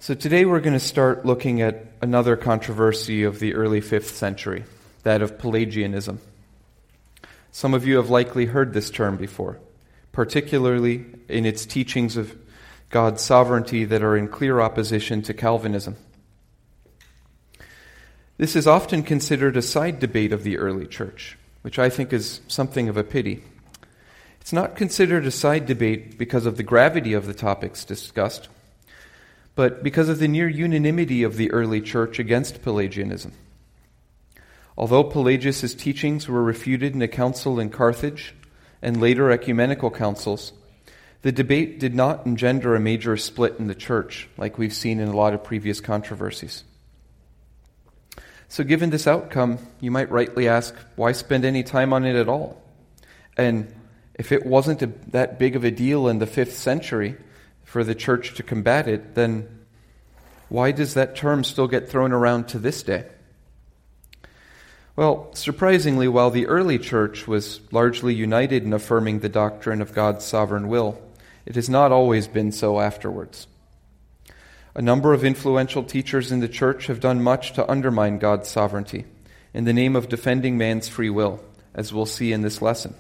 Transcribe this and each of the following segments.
So today we're going to start looking at another controversy of the early 5th century, that of Pelagianism. Some of you have likely heard this term before, particularly in its teachings of God's sovereignty that are in clear opposition to Calvinism. This is often considered a side debate of the early church, which I think is something of a pity. It's not considered a side debate because of the gravity of the topics discussed, but because of the near unanimity of the early church against Pelagianism. Although Pelagius' teachings were refuted in a council in Carthage and later ecumenical councils, the debate did not engender a major split in the church, like we've seen in a lot of previous controversies. So given this outcome, you might rightly ask, why spend any time on it at all? And if it wasn't that big of a deal in the 5th century for the church to combat it, then why does that term still get thrown around to this day? Well, surprisingly, while the early church was largely united in affirming the doctrine of God's sovereign will, it has not always been so afterwards. A number of influential teachers in the church have done much to undermine God's sovereignty in the name of defending man's free will, as we'll see in this lesson.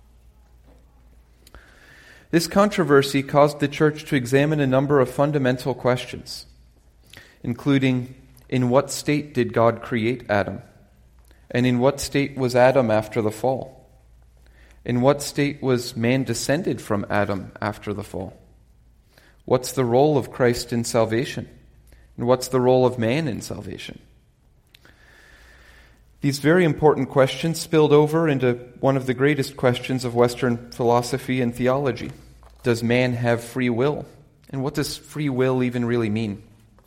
This controversy caused the church to examine a number of fundamental questions, including, in what state did God create Adam? And in what state was Adam after the fall? In what state was man descended from Adam after the fall? What's the role of Christ in salvation? And what's the role of man in salvation? These very important questions spilled over into one of the greatest questions of Western philosophy and theology. Does man have free will? And what does free will even really mean?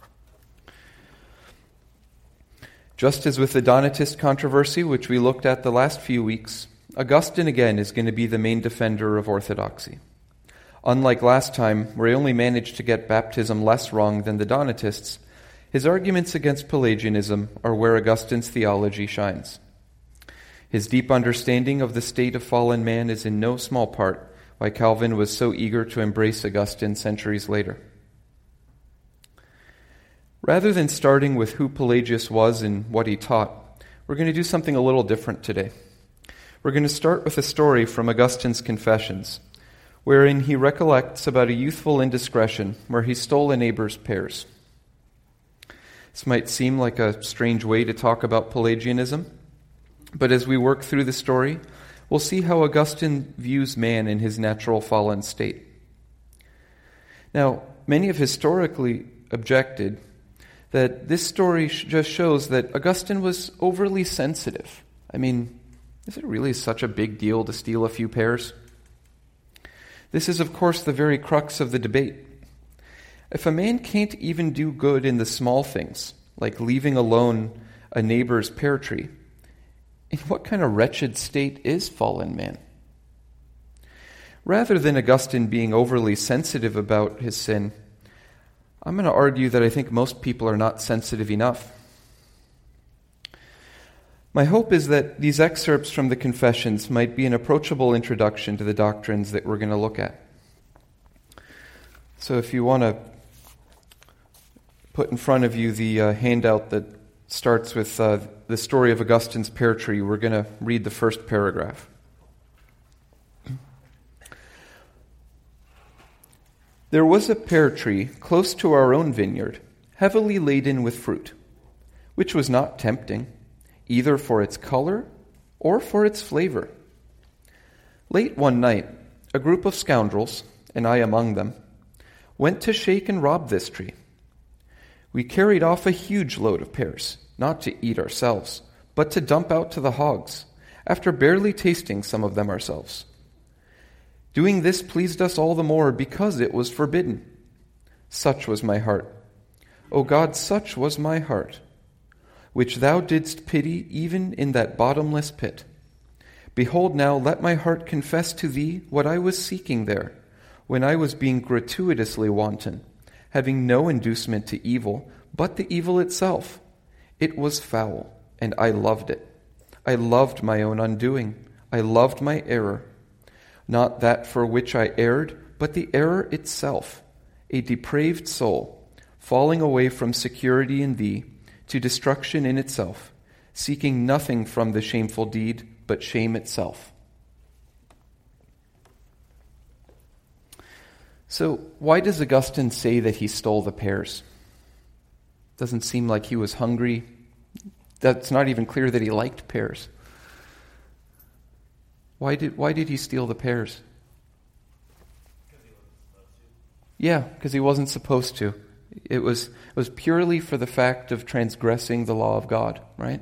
Just as with the Donatist controversy, which we looked at the last few weeks, Augustine again is going to be the main defender of orthodoxy. Unlike last time, where he only managed to get baptism less wrong than the Donatists, his arguments against Pelagianism are where Augustine's theology shines. His deep understanding of the state of fallen man is in no small part why Calvin was so eager to embrace Augustine centuries later. Rather than starting with who Pelagius was and what he taught, we're going to do something a little different today. We're going to start with a story from Augustine's Confessions, wherein he recollects about a youthful indiscretion where he stole a neighbor's pears. This might seem like a strange way to talk about Pelagianism, but as we work through the story, we'll see how Augustine views man in his natural fallen state. Now, many have historically objected that this story just shows that Augustine was overly sensitive. I mean, is it really such a big deal to steal a few pears? This is, of course, the very crux of the debate. If a man can't even do good in the small things, like leaving alone a neighbor's pear tree, in what kind of wretched state is fallen man? Rather than Augustine being overly sensitive about his sin, I'm going to argue that I think most people are not sensitive enough. My hope is that these excerpts from the Confessions might be an approachable introduction to the doctrines that we're going to look at. So if you want to put in front of you the handout that starts with the story of Augustine's pear tree, we're going to read the first paragraph. There was a pear tree close to our own vineyard, heavily laden with fruit, which was not tempting, either for its color or for its flavor. Late one night, a group of scoundrels, and I among them, went to shake and rob this tree. We carried off a huge load of pears, not to eat ourselves, but to dump out to the hogs, after barely tasting some of them ourselves. Doing this pleased us all the more because it was forbidden. Such was my heart. O God, such was my heart, which thou didst pity even in that bottomless pit. Behold now, let my heart confess to thee what I was seeking there, when I was being gratuitously wanton, having no inducement to evil, but the evil itself. It was foul, and I loved it. I loved my own undoing. I loved my error. Not that for which I erred, but the error itself, a depraved soul, falling away from security in thee to destruction in itself, seeking nothing from the shameful deed but shame itself. So why does Augustine say that he stole the pears? Doesn't seem like he was hungry. That's not even clear that he liked pears. Why did he steal the pears? Yeah, because he wasn't supposed to. It was purely for the fact of transgressing the law of God, right?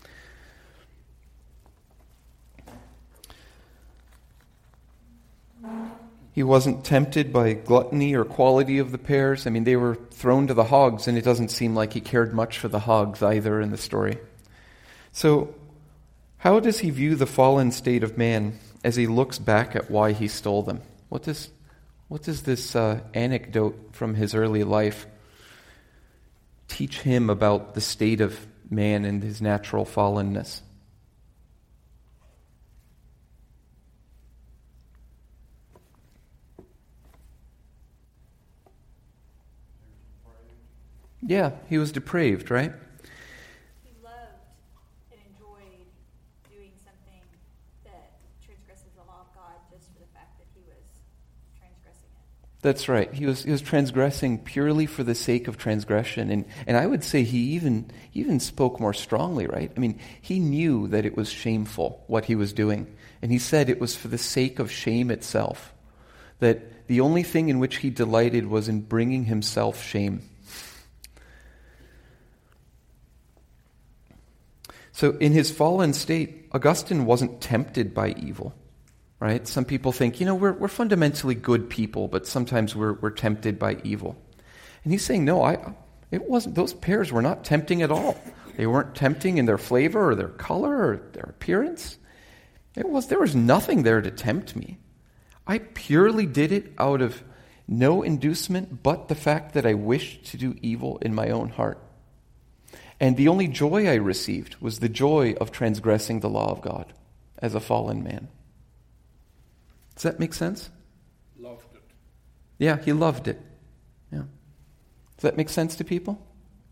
He wasn't tempted by gluttony or quality of the pears. I mean, they were thrown to the hogs, and it doesn't seem like he cared much for the hogs either in the story. So, how does he view the fallen state of man as he looks back at why he stole them? What does this anecdote from his early life teach him about the state of man and his natural fallenness? Yeah, he was depraved, right? He loved and enjoyed doing something that transgresses the law of God just for the fact that he was transgressing it. That's right. He was transgressing purely for the sake of transgression. And I would say he even spoke more strongly, right? I mean, he knew that it was shameful what he was doing. And he said it was for the sake of shame itself. That the only thing in which he delighted was in bringing himself shame. So in his fallen state, Augustine wasn't tempted by evil, right? Some people think, we're fundamentally good people, but sometimes we're tempted by evil. And he's saying, no, it wasn't. Those pears were not tempting at all. They weren't tempting in their flavor or their color or their appearance. There was nothing there to tempt me. I purely did it out of no inducement but the fact that I wished to do evil in my own heart. And the only joy I received was the joy of transgressing the law of God as a fallen man. Does that make sense? Loved it. Yeah, he loved it. Yeah. Does that make sense to people?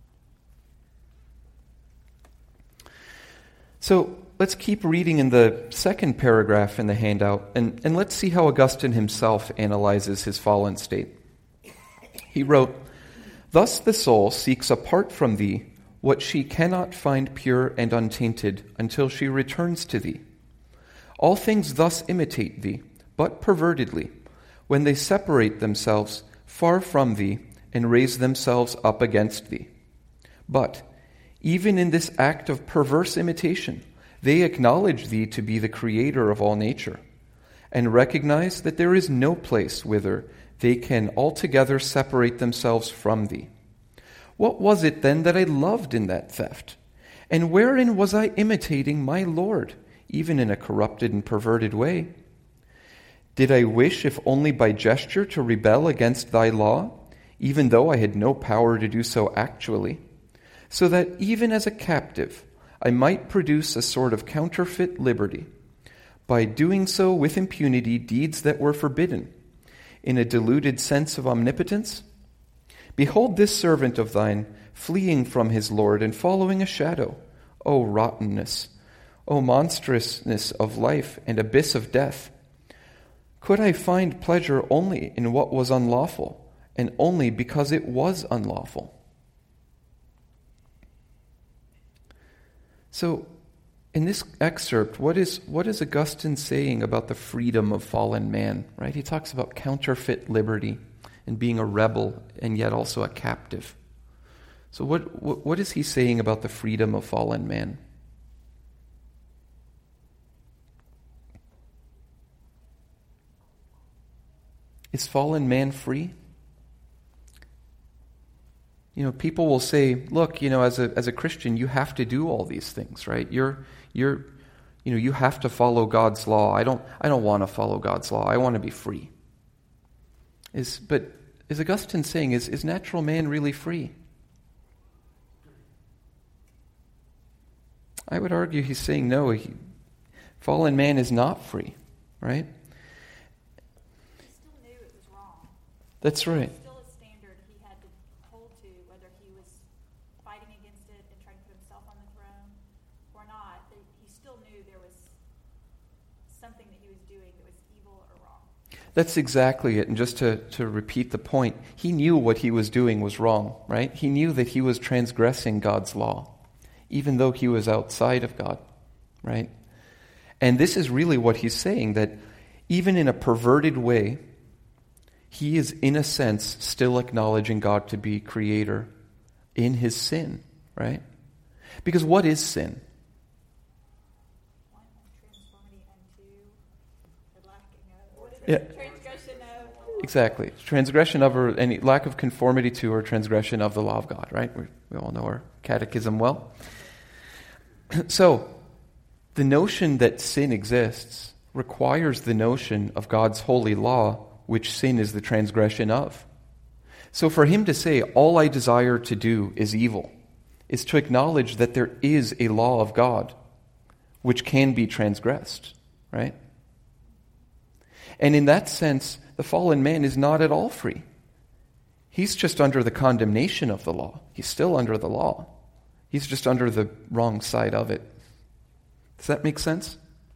So let's keep reading in the second paragraph in the handout, and let's see how Augustine himself analyzes his fallen state. He wrote, "Thus the soul seeks apart from thee what she cannot find pure and untainted until she returns to thee. All things thus imitate thee, but pervertedly, when they separate themselves far from thee and raise themselves up against thee. But, even in this act of perverse imitation, they acknowledge thee to be the creator of all nature, and recognize that there is no place whither they can altogether separate themselves from thee. What was it then that I loved in that theft? And wherein was I imitating my Lord, even in a corrupted and perverted way? Did I wish, if only by gesture, to rebel against thy law, even though I had no power to do so actually, so that even as a captive I might produce a sort of counterfeit liberty, by doing so with impunity deeds that were forbidden, in a deluded sense of omnipotence? Behold this servant of thine, fleeing from his Lord and following a shadow. O rottenness, O monstrousness of life and abyss of death! Could I find pleasure only in what was unlawful, and only because it was unlawful?" So, in this excerpt, what is Augustine saying about the freedom of fallen man? Right? He talks about counterfeit liberty and being a rebel and yet also a captive. So what is he saying about the freedom of fallen man? Is fallen man free? People will say, look, as a Christian, you have to do all these things, right? You have to follow God's law. I don't want to follow God's law. I want to be free. But is Augustine saying, is natural man really free? I would argue he's saying no. Fallen man is not free, right? He still knew it was wrong. That's right. Still a standard he had to hold to That's exactly it. And just to repeat the point, he knew what he was doing was wrong, right? He knew that he was transgressing God's law, even though he was outside of God, right? And this is really what he's saying, that even in a perverted way, he is, in a sense, still acknowledging God to be creator in his sin, right? Because what is sin? Yeah. Transgression of. Exactly. Transgression of, or any lack of conformity to, or transgression of the law of God, right? We all know our catechism well. So, the notion that sin exists requires the notion of God's holy law, which sin is the transgression of. So for him to say, all I desire to do is evil, is to acknowledge that there is a law of God which can be transgressed, right? And in that sense, the fallen man is not at all free. He's just under the condemnation of the law. He's still under the law. He's just under the wrong side of it. Does that make sense?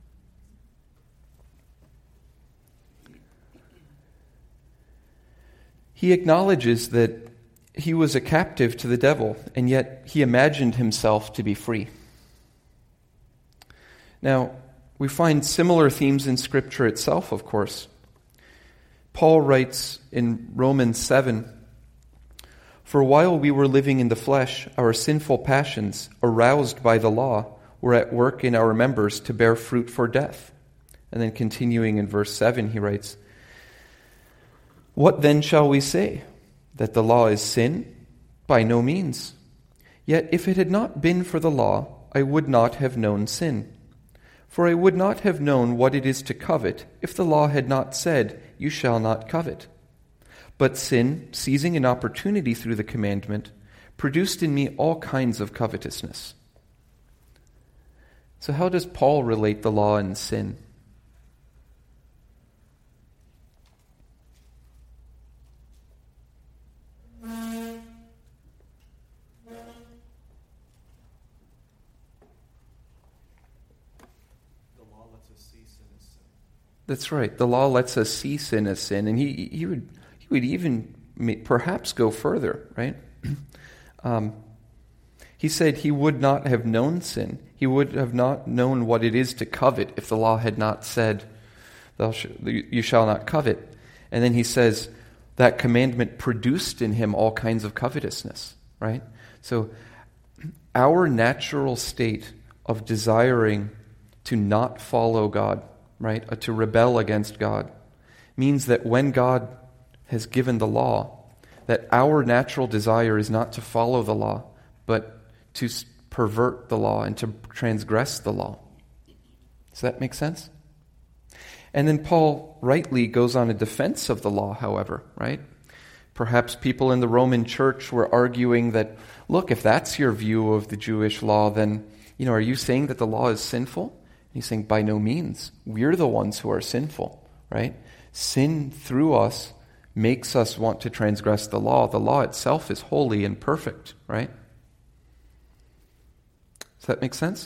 He acknowledges that he was a captive to the devil, and yet he imagined himself to be free. Now, we find similar themes in Scripture itself, of course. Paul writes in Romans 7, "For while we were living in the flesh, our sinful passions, aroused by the law, were at work in our members to bear fruit for death." And then continuing in verse 7, he writes, "What then shall we say? That the law is sin? By no means. Yet if it had not been for the law, I would not have known sin. For I would not have known what it is to covet if the law had not said, 'You shall not covet.' But sin, seizing an opportunity through the commandment, produced in me all kinds of covetousness." So how does Paul relate the law and sin? That's right. The law lets us see sin as sin, and he would even perhaps go further, right? He said he would not have known sin. He would have not known what it is to covet if the law had not said, "You shall not covet." And then he says that commandment produced in him all kinds of covetousness, right? So our natural state of desiring to not follow God, right, to rebel against God, means that when God has given the law, that our natural desire is not to follow the law, but to pervert the law and to transgress the law. Does that make sense? And then Paul rightly goes on a defense of the law, however, right? Perhaps people in the Roman church were arguing that, look, if that's your view of the Jewish law, then, are you saying that the law is sinful? He's saying, by no means. We're the ones who are sinful, right? Sin through us makes us want to transgress the law. The law itself is holy and perfect, right? Does that make sense?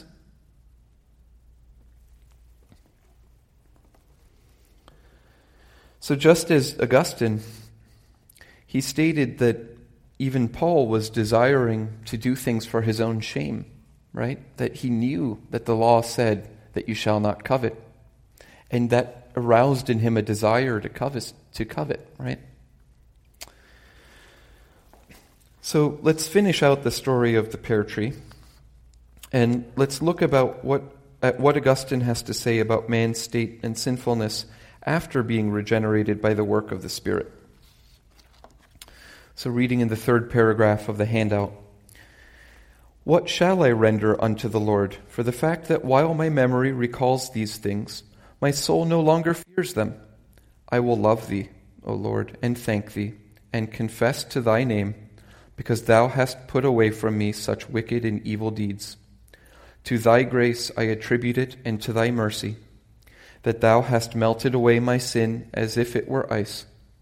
So just as Augustine, he stated that even Paul was desiring to do things for his own shame, right? That he knew that the law said that you shall not covet, and that aroused in him a desire to covet, right? So let's finish out the story of the pear tree, and let's look at what Augustine has to say about man's state and sinfulness after being regenerated by the work of the Spirit. So reading in the third paragraph of the handout, "What shall I render unto the Lord for the fact that while my memory recalls these things, my soul no longer fears them? I will love thee, O Lord, and thank thee, and confess to thy name, because thou hast put away from me such wicked and evil deeds. To thy grace I attribute it, and to thy mercy, that thou hast melted away my sin as if it were ice.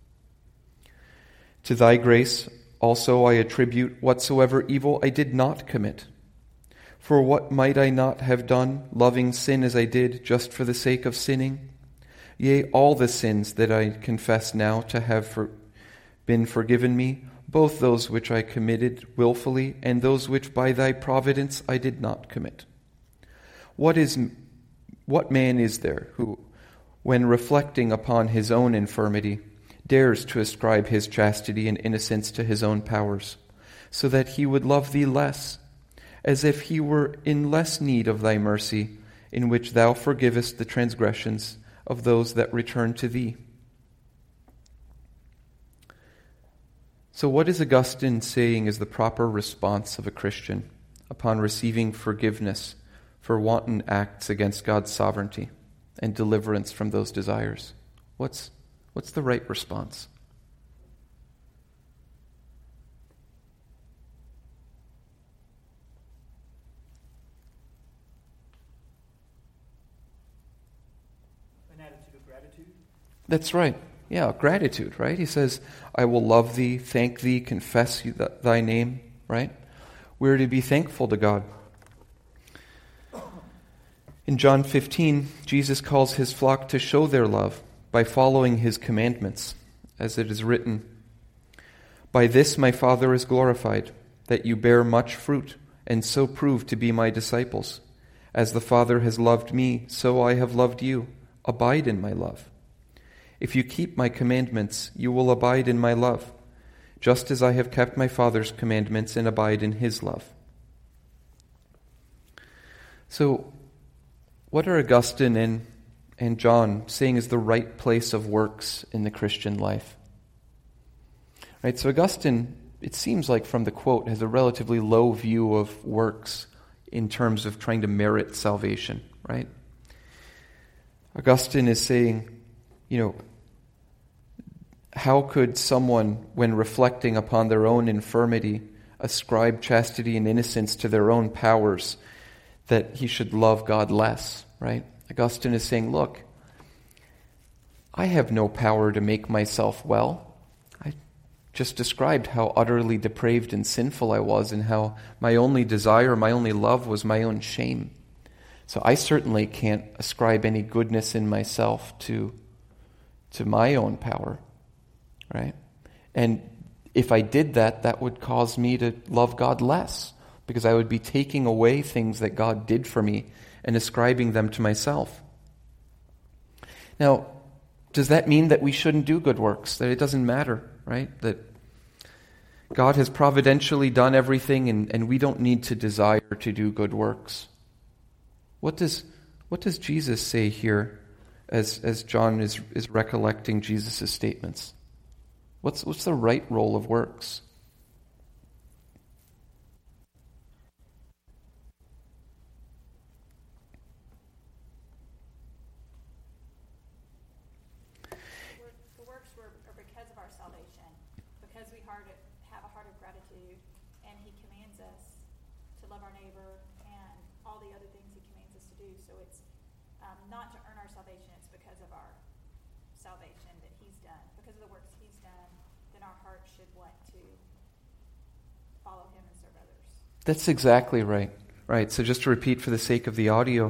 To thy grace also I attribute whatsoever evil I did not commit. For what might I not have done, loving sin as I did, just for the sake of sinning? Yea, all the sins that I confess now to have been forgiven me, both those which I committed willfully and those which by thy providence I did not commit. What man is there who, when reflecting upon his own infirmity, dares to ascribe his chastity and innocence to his own powers, so that he would love thee less, as if he were in less need of thy mercy, in which thou forgivest the transgressions of those that return to thee? So what is Augustine saying is the proper response of a Christian upon receiving forgiveness for wanton acts against God's sovereignty and deliverance from those desires? What's the right response? An attitude of gratitude? That's right. Yeah, gratitude, right? He says, I will love thee, thank thee, confess thy name, right? We're to be thankful to God. In John 15, Jesus calls his flock to show their love by following his commandments, as it is written, By this my Father is glorified, that you bear much fruit, and so prove to be my disciples. As the Father has loved me, so I have loved you. Abide in my love. If you keep my commandments, you will abide in my love, just as I have kept my Father's commandments and abide in his love. So, what are Augustine and John saying is the right place of works in the Christian life? Right, so Augustine, it seems like from the quote, has a relatively low view of works in terms of trying to merit salvation, right? Augustine is saying, how could someone, when reflecting upon their own infirmity, ascribe chastity and innocence to their own powers, that he should love God less, right? Augustine is saying, look, I have no power to make myself well. I just described how utterly depraved and sinful I was, and how my only desire, my only love was my own shame. So I certainly can't ascribe any goodness in myself to my own power, right? And if I did that, that would cause me to love God less, because I would be taking away things that God did for me and ascribing them to myself. Now, does that mean that we shouldn't do good works, that it doesn't matter, right? That God has providentially done everything and we don't need to desire to do good works? What does Jesus say here as John is recollecting Jesus' statements? What's the right role of works? The works are because of our salvation, because we have a heart of gratitude, and he commands us to love our neighbor and all the other things he commands us to do. So it's not to earn our salvation, it's because of our salvation that he's done. Because of the works he's done, then our heart should want to follow him and serve others. That's exactly right. Right, so just to repeat for the sake of the audio,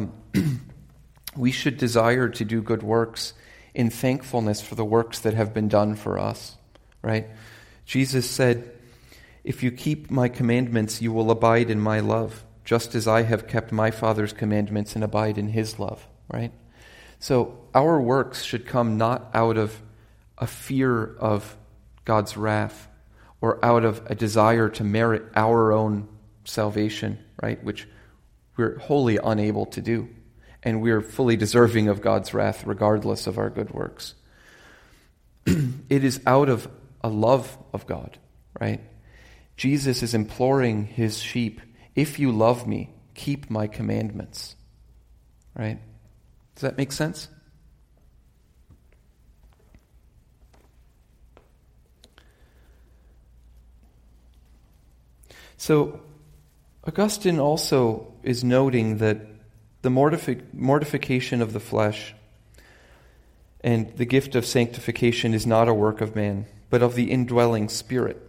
we should desire to do good works in thankfulness for the works that have been done for us, right? Jesus said, if you keep my commandments, you will abide in my love, just as I have kept my Father's commandments and abide in his love, right? So our works should come not out of a fear of God's wrath or out of a desire to merit our own salvation, right? Which we're wholly unable to do. And we're fully deserving of God's wrath regardless of our good works. It is out of a love of God, right? Jesus is imploring his sheep, if you love me, keep my commandments, right? Does that make sense? So, Augustine also is noting that the mortification of the flesh and the gift of sanctification is not a work of man, but of the indwelling Spirit.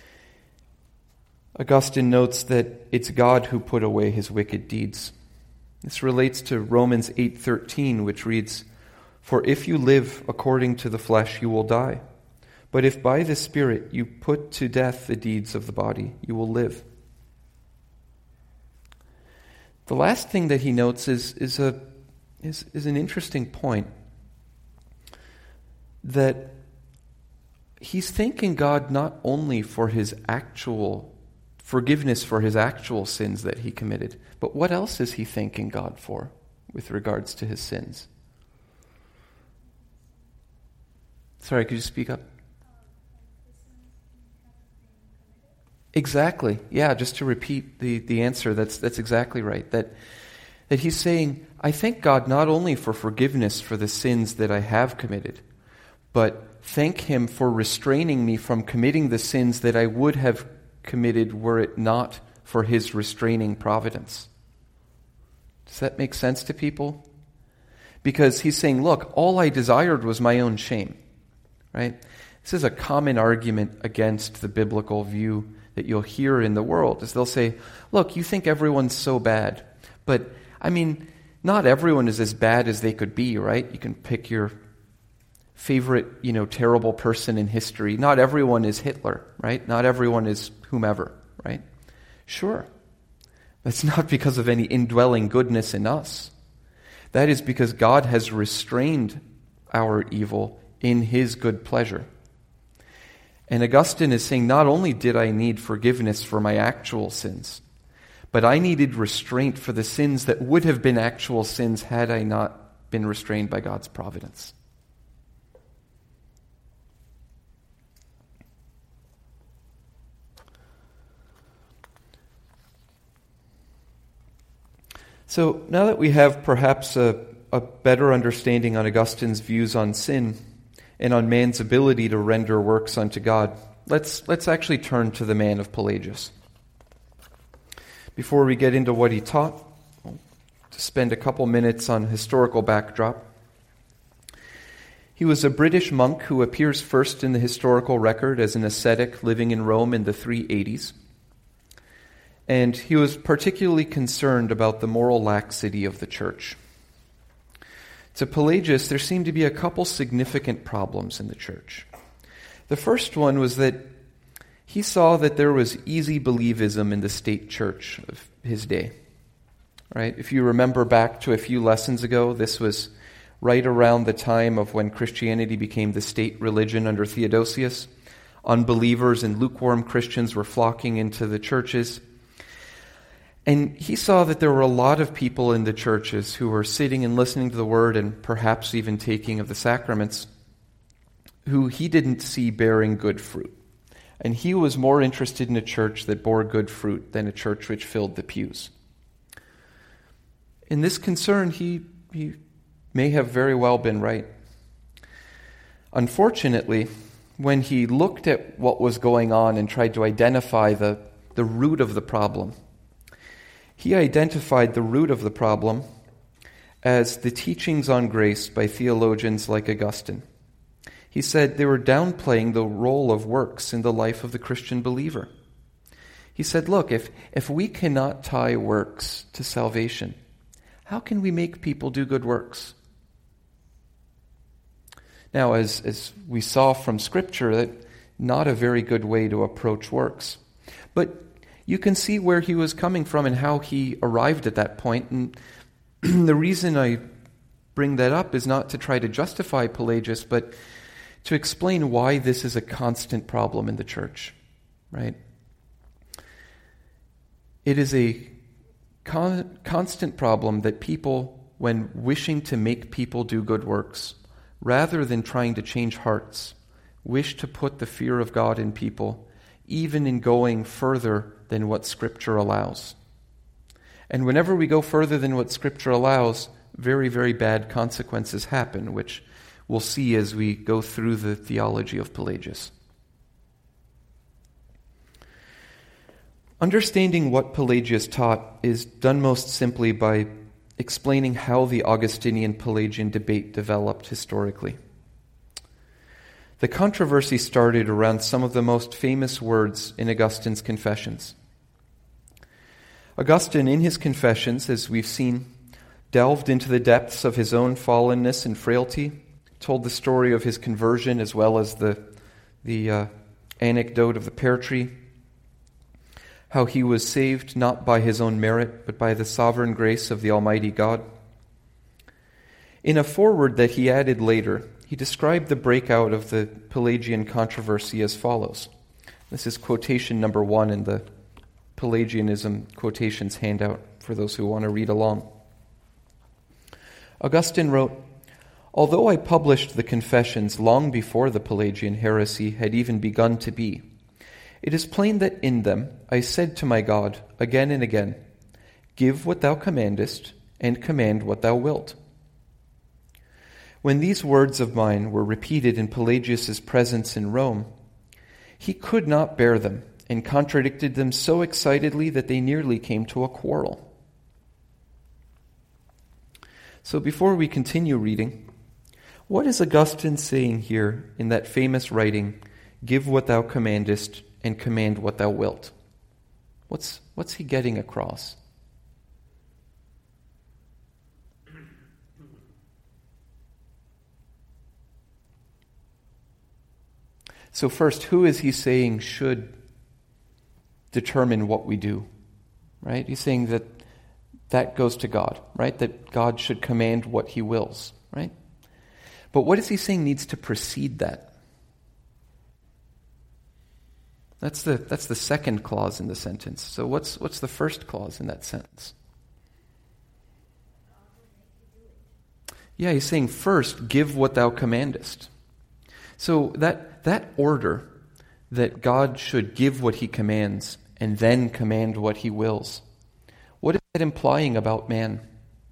Augustine notes that it's God who put away his wicked deeds. This relates to Romans 8:13, which reads, "For if you live according to the flesh, you will die. But if by the Spirit you put to death the deeds of the body, you will live." The last thing that he notes is an interesting point, that he's thanking God not only for his actual forgiveness for his actual sins that he committed, but what else is he thanking God for with regards to his sins? Sorry, could you speak up? Exactly. Yeah, just to repeat the answer, that's exactly right. That he's saying, I thank God not only for forgiveness for the sins that I have committed, but thank him for restraining me from committing the sins that I would have committed were it not for his restraining providence. Does that make sense to people? Because he's saying, look, all I desired was my own shame. Right? This is a common argument against the biblical view that you'll hear in the world, is they'll say, look, you think everyone's so bad, but I mean, not everyone is as bad as they could be, right? You can pick your favorite, terrible person in history. Not everyone is Hitler, right? Not everyone is whomever, right? Sure. That's not because of any indwelling goodness in us. That is because God has restrained our evil in his good pleasure. And Augustine is saying, not only did I need forgiveness for my actual sins, but I needed restraint for the sins that would have been actual sins had I not been restrained by God's providence. So now that we have perhaps a better understanding on Augustine's views on sin and on man's ability to render works unto God, let's actually turn to the man of Pelagius. Before we get into what he taught, to spend a couple minutes on historical backdrop. He was a British monk who appears first in the historical record as an ascetic living in Rome in the 380s. And he was particularly concerned about the moral laxity of the church. To Pelagius, there seemed to be a couple significant problems in the church. The first one was that he saw that there was easy believism in the state church of his day. Right? If you remember back to a few lessons ago, this was right around the time of when Christianity became the state religion under Theodosius. Unbelievers and lukewarm Christians were flocking into the churches. And he saw that there were a lot of people in the churches who were sitting and listening to the word and perhaps even taking of the sacraments who he didn't see bearing good fruit. And he was more interested in a church that bore good fruit than a church which filled the pews. In this concern, he may have very well been right. Unfortunately, when he looked at what was going on and tried to identify the root of the problem, he identified the root of the problem as the teachings on grace by theologians like Augustine. He said they were downplaying the role of works in the life of the Christian believer. He said, look, if we cannot tie works to salvation, how can we make people do good works? Now, as we saw from Scripture, that not a very good way to approach works. But you can see where he was coming from and how he arrived at that point. And the reason I bring that up is not to try to justify Pelagius, but to explain why this is a constant problem in the church, right? It is a constant problem that people, when wishing to make people do good works, rather than trying to change hearts, wish to put the fear of God in people, even in going further than what Scripture allows. And whenever we go further than what Scripture allows, very, very bad consequences happen, which we'll see as we go through the theology of Pelagius. Understanding what Pelagius taught is done most simply by explaining how the Augustinian-Pelagian debate developed historically. The controversy started around some of the most famous words in Augustine's Confessions. Augustine, in his Confessions, as we've seen, delved into the depths of his own fallenness and frailty, told the story of his conversion as well as the anecdote of the pear tree, how he was saved not by his own merit, but by the sovereign grace of the Almighty God. In a foreword that he added later, he described the breakout of the Pelagian controversy as follows. This is quotation number 1 in the Pelagianism quotations handout for those who want to read along. Augustine wrote, "Although I published the Confessions long before the Pelagian heresy had even begun to be, it is plain that in them I said to my God again and again, 'Give what thou commandest, and command what thou wilt.' When these words of mine were repeated in Pelagius's presence in Rome, he could not bear them and contradicted them so excitedly that they nearly came to a quarrel." So before we continue reading, what is Augustine saying here in that famous writing, "Give what thou commandest and command what thou wilt"? What's he getting across? So first, who is he saying should determine what we do? Right? He's saying that goes to God, right? That God should command what he wills, right? But what is he saying needs to precede that? That's the second clause in the sentence. So what's the first clause in that sentence? Yeah, he's saying first, give what thou commandest. So that order, that God should give what he commands and then command what he wills, what is that implying about man?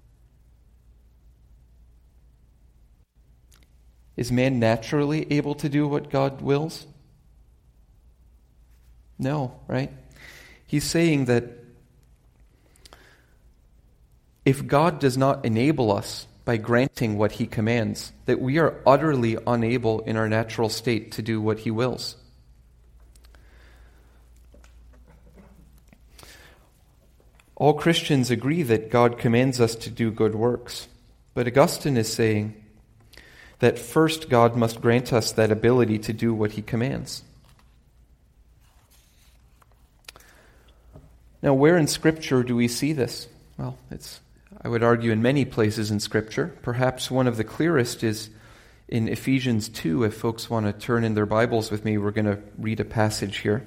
Is man naturally able to do what God wills? No, right? He's saying that if God does not enable us by granting what he commands, that we are utterly unable in our natural state to do what he wills. All Christians agree that God commands us to do good works, but Augustine is saying that first God must grant us that ability to do what he commands. Now, where in Scripture do we see this? Well, I would argue in many places in Scripture. Perhaps one of the clearest is in Ephesians 2. If folks want to turn in their Bibles with me, we're going to read a passage here.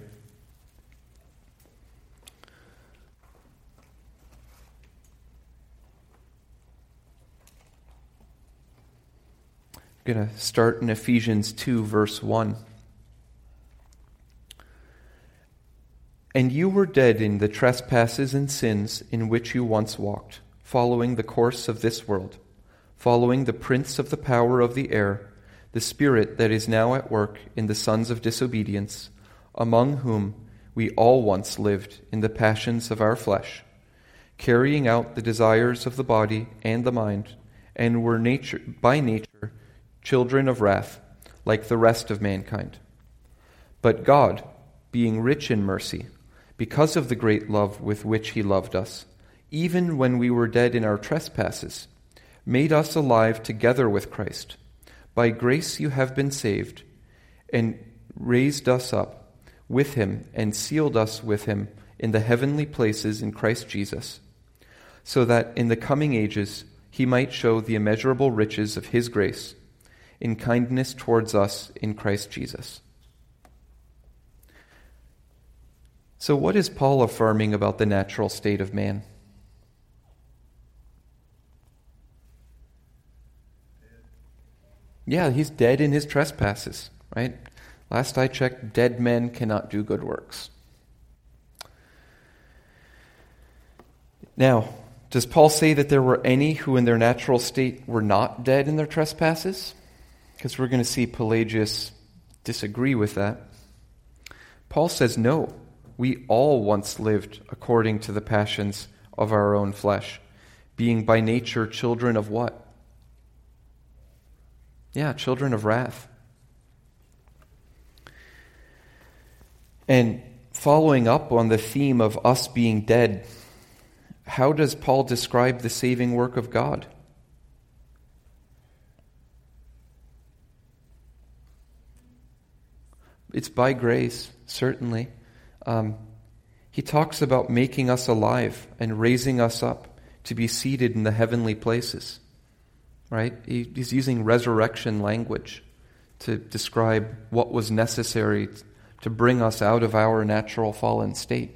I'm going to start in Ephesians 2, verse 1. "And you were dead in the trespasses and sins in which you once walked, following the course of this world, following the prince of the power of the air, the spirit that is now at work in the sons of disobedience, among whom we all once lived in the passions of our flesh, carrying out the desires of the body and the mind, and were by nature children of wrath, like the rest of mankind. But God, being rich in mercy, because of the great love with which he loved us, even when we were dead in our trespasses, made us alive together with Christ. By grace you have been saved, and raised us up with him, and sealed us with him in the heavenly places in Christ Jesus, so that in the coming ages he might show the immeasurable riches of his grace in kindness towards us in Christ Jesus." So what is Paul affirming about the natural state of man? Yeah, he's dead in his trespasses, right? Last I checked, dead men cannot do good works. Now, does Paul say that there were any who in their natural state were not dead in their trespasses? Because we're going to see Pelagius disagree with that. Paul says no. We all once lived according to the passions of our own flesh, being by nature children of what? Yeah, children of wrath. And following up on the theme of us being dead, how does Paul describe the saving work of God? It's by grace, certainly. He talks about making us alive and raising us up to be seated in the heavenly places. Right? He's using resurrection language to describe what was necessary to bring us out of our natural fallen state.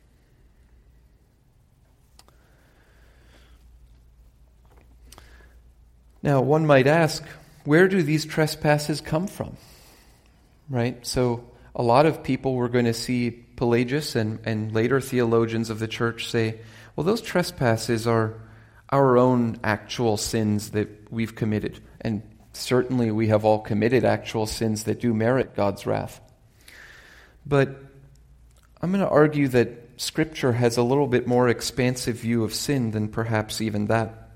Now, one might ask, where do these trespasses come from? Right? So, a lot of people we're going to see Pelagius and later theologians of the church say, well, those trespasses are our own actual sins that we've committed. And certainly we have all committed actual sins that do merit God's wrath. But I'm going to argue that Scripture has a little bit more expansive view of sin than perhaps even that.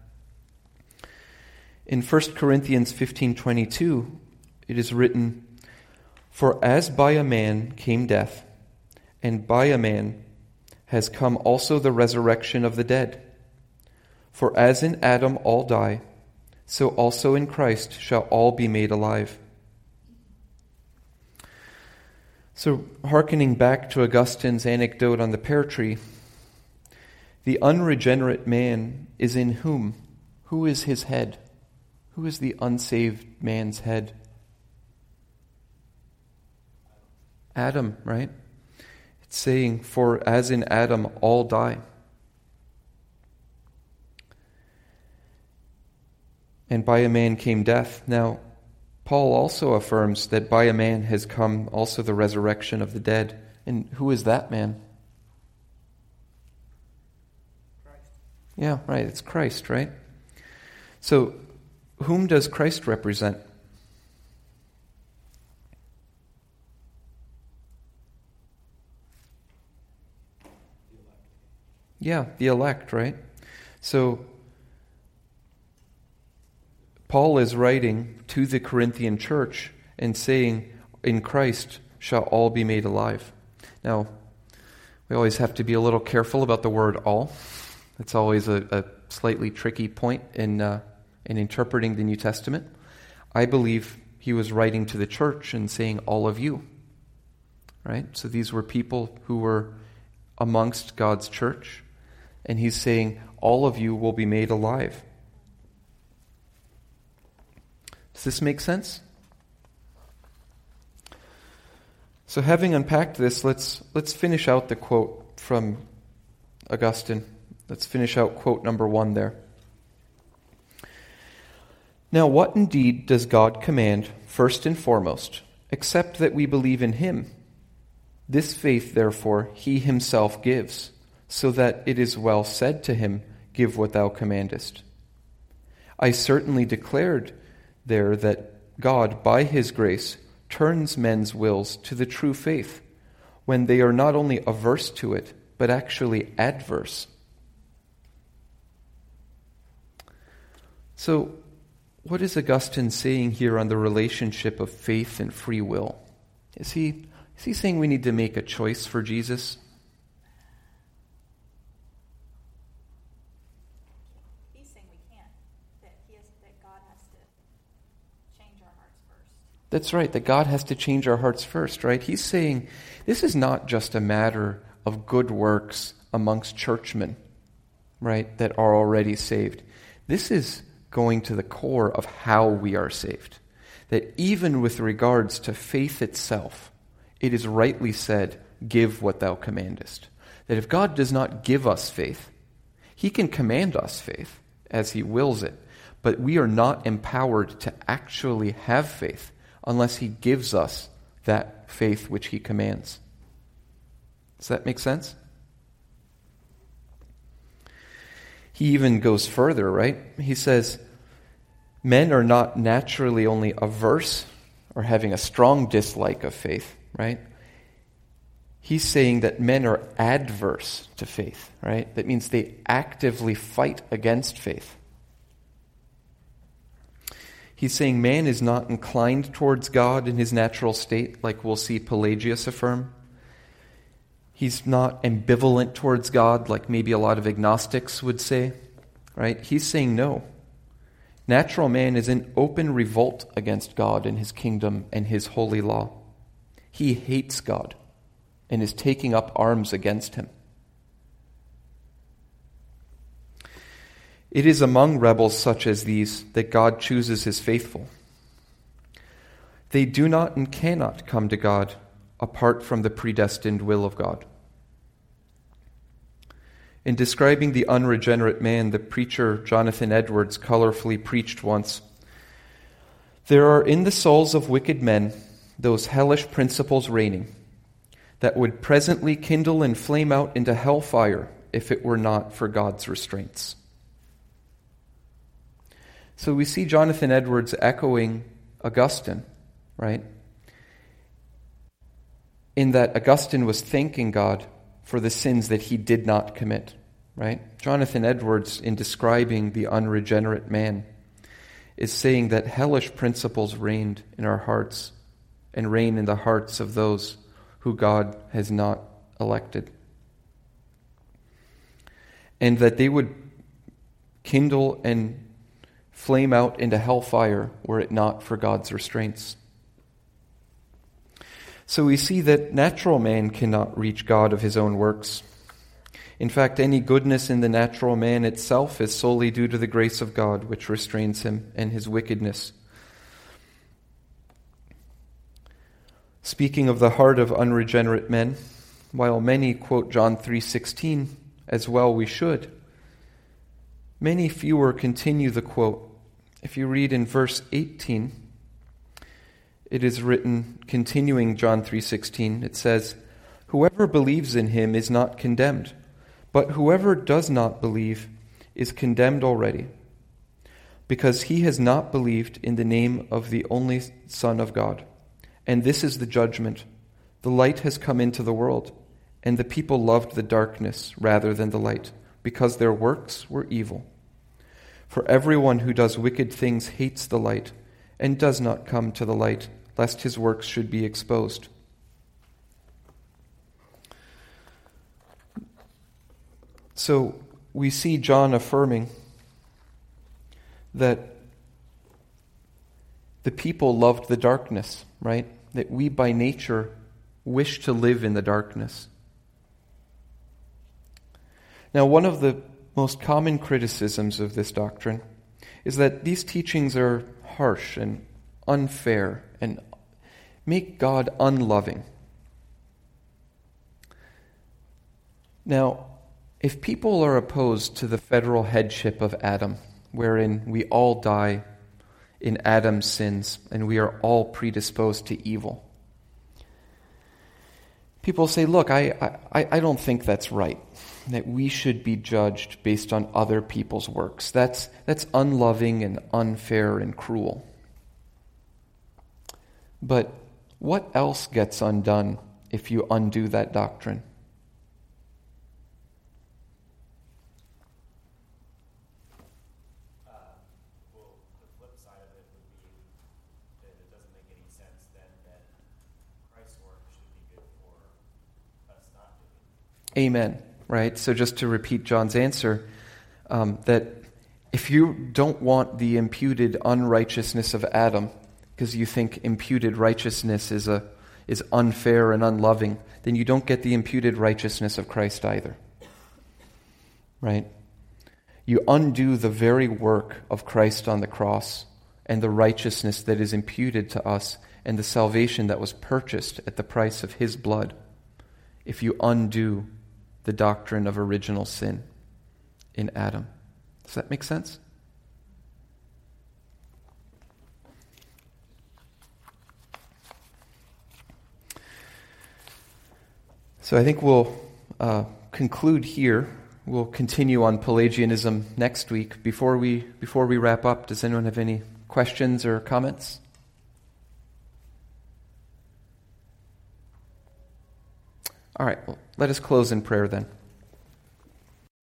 In 1 Corinthians 15:22, it is written, "For as by a man came death, and by a man has come also the resurrection of the dead. For as in Adam all die, so also in Christ shall all be made alive." So, hearkening back to Augustine's anecdote on the pear tree, the unregenerate man is in whom? Who is his head? Who is the unsaved man's head? Adam, right? It's saying, for as in Adam all die. And by a man came death. Now, Paul also affirms that by a man has come also the resurrection of the dead. And who is that man? Christ. Yeah, right. It's Christ, right? So, whom does Christ represent? Yeah, the elect, right? So, Paul is writing to the Corinthian church and saying, in Christ shall all be made alive. Now, we always have to be a little careful about the word all. It's always a slightly tricky point in interpreting the New Testament. I believe he was writing to the church and saying, all of you. Right? So these were people who were amongst God's church. And he's saying, all of you will be made alive. Does this make sense? So having unpacked this, let's finish out the quote from Augustine. Let's finish out quote number 1 there. "Now what indeed does God command, first and foremost, except that we believe in him? This faith, therefore, he himself gives, so that it is well said to him, give what thou commandest. I certainly declared there that God, by his grace, turns men's wills to the true faith, when they are not only averse to it, but actually adverse." So, what is Augustine saying here on the relationship of faith and free will? Is he saying we need to make a choice for Jesus? He's saying we can't. That God has to change our hearts first. That's right, that God has to change our hearts first, right? He's saying this is not just a matter of good works amongst churchmen, right, that are already saved. This is going to the core of how we are saved. That even with regards to faith itself, it is rightly said, give what thou commandest. That if God does not give us faith, he can command us faith as he wills it, but we are not empowered to actually have faith unless he gives us that faith which he commands. Does that make sense? He even goes further, right? He says, men are not naturally only averse or having a strong dislike of faith, right? He's saying that men are adverse to faith, right? That means they actively fight against faith. He's saying man is not inclined towards God in his natural state, like we'll see Pelagius affirm. He's not ambivalent towards God like maybe a lot of agnostics would say, right? He's saying no. Natural man is in open revolt against God and his kingdom and his holy law. He hates God and is taking up arms against him. It is among rebels such as these that God chooses his faithful. They do not and cannot come to God apart from the predestined will of God. In describing the unregenerate man, the preacher Jonathan Edwards colorfully preached once, "There are in the souls of wicked men those hellish principles reigning that would presently kindle and flame out into hellfire if it were not for God's restraints." So we see Jonathan Edwards echoing Augustine, right? In that Augustine was thanking God for the sins that he did not commit, right? Jonathan Edwards, in describing the unregenerate man, is saying that hellish principles reigned in our hearts and reign in the hearts of those who God has not elected. And that they would kindle and flame out into hellfire were it not for God's restraints. So we see that natural man cannot reach God of his own works. In fact, any goodness in the natural man itself is solely due to the grace of God, which restrains him and his wickedness. Speaking of the heart of unregenerate men, while many quote John 3:16, as well we should, many fewer continue the quote. If you read in verse 18, it is written, continuing John 3:16, it says, "Whoever believes in him is not condemned, but whoever does not believe is condemned already, because he has not believed in the name of the only Son of God. And this is the judgment. The light has come into the world, and the people loved the darkness rather than the light, because their works were evil. For everyone who does wicked things hates the light, and does not come to the light, lest his works should be exposed." So we see John affirming that the people loved the darkness, right? That we by nature wish to live in the darkness. Now, one of the most common criticisms of this doctrine is that these teachings are harsh and unfair and make God unloving. Now, if people are opposed to the federal headship of Adam, wherein we all die in Adam's sins and we are all predisposed to evil, people say, look, I don't think that's right, that we should be judged based on other people's works. That's unloving and unfair and cruel. But what else gets undone if you undo that doctrine? Well, the flip side of it would be that it doesn't make any sense then that Christ's work should be good for us not doing. Amen. Right? So just to repeat John's answer, that if you don't want the imputed unrighteousness of Adam, because you think imputed righteousness is unfair and unloving, then you don't get the imputed righteousness of Christ either. Right? You undo the very work of Christ on the cross and the righteousness that is imputed to us and the salvation that was purchased at the price of his blood if you undo the doctrine of original sin in Adam. Does that make sense? So I think we'll conclude here. We'll continue on Pelagianism next week. Before we wrap up, does anyone have any questions or comments? All right, well, let us close in prayer then.